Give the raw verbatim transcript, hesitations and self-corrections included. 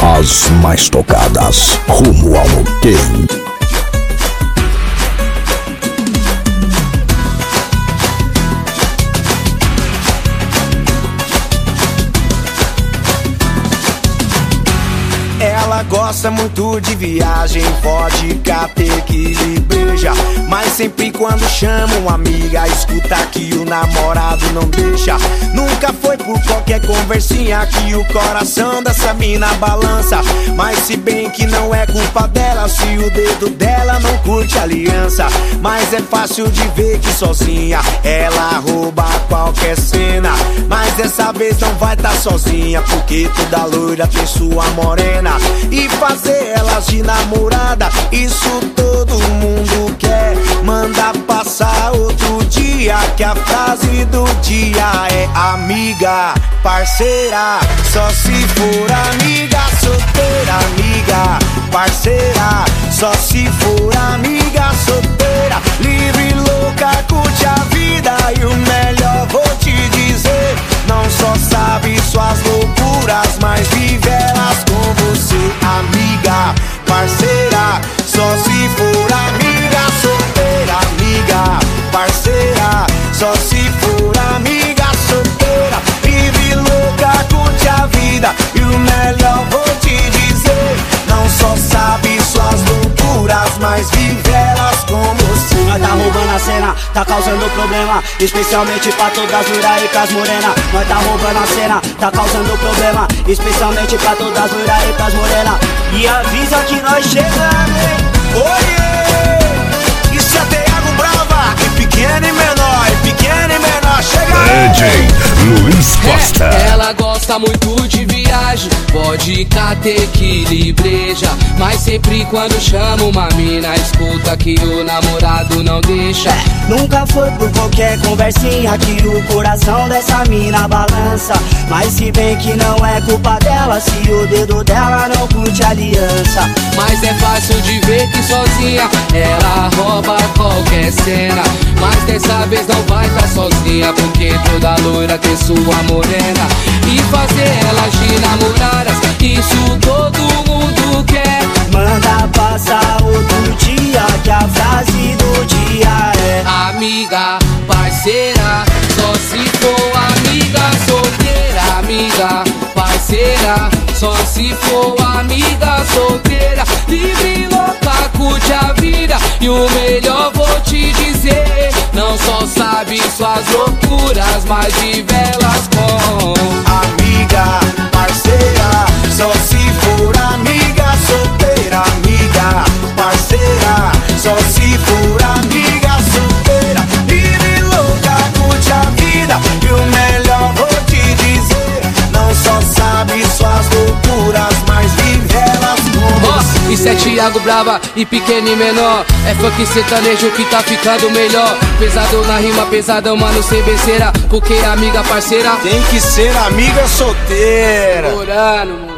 As mais tocadas, rumo ao Game. Ela gosta muito de viagem, vodka, tequila e breja. Mas sempre quando chama uma amiga, escuta que o namorado não deixa. Nunca foi por qualquer conversinha que o coração dessa mina balança. Mas se bem que não é culpa dela, se o dedo dela não curte aliança. Mas é fácil de ver que sozinha ela rouba qualquer cena. Mas dessa vez não vai tá sozinha, porque toda loira tem sua morena. E fazer elas de namorada, isso todo mundo quer. Manda passar outro dia, que a frase do dia é amiga, parceira. Só se for amiga, solteira, amiga, parceira. Só se for amiga, solteira, livre, louca, curte a vida. E o melhor vou te dizer, não só sabe suas loucuras, mas vive elas com você. Amiga, parceira, só se for amiga, solteira, amiga, parceira. Só se for amiga, solteira, vive louca, curte a vida. E o melhor vou te dizer, não só sabe suas loucuras, mas vive elas com você. Nós tá roubando a cena, tá causando problema, especialmente pra todas as loiras e pras morenas. Nós tá roubando a cena, tá causando problema, especialmente pra todas as loiras e pras morenas. E avisa que nós chegamos, hein? Oiê! Isso é Thiago Brava, e pequeno e menor, e pequeno e menor, chega aí! D J Luiz Costa. É, ela gosta muito de viagem, vodka, tequila e breja. Mas sempre quando chama uma mina, escuta que o namorado não deixa. É, nunca foi por qualquer conversinha que o coração dessa mina balança. Mas se bem que não é culpa dela, se o dedo dela não curte aliança. Mas é fácil de ver que sozinha ela rouba qualquer cena. Mas dessa vez não vai tá sozinha, porque toda loira tem sua morena. E fazer elas de namoradas, isso todo mundo quer. Manda passar outro dia, que a frase do dia é amiga, parceira. Só se for amiga, solteira, amiga, parceira. Só se for amiga, solteira, livre, louca, curte a vida. E o melhor vou te dizer, não só sabe suas loucuras, mas vive elas com amiga, parceira. Só se for amiga, solteira, amiga, parceira. Só se for amiga, solteira, livre, louca, curte a vida. E o melhor vou te dizer, não só sabe suas loucuras, mas vive elas com você. Oh, isso é Thiago Brava e pequeno e menor. É funk sertanejo que tá ficando melhor. Pesado na rima, pesadão, mano, sem besteira. Porque amiga, parceira tem que ser amiga solteira. Orando,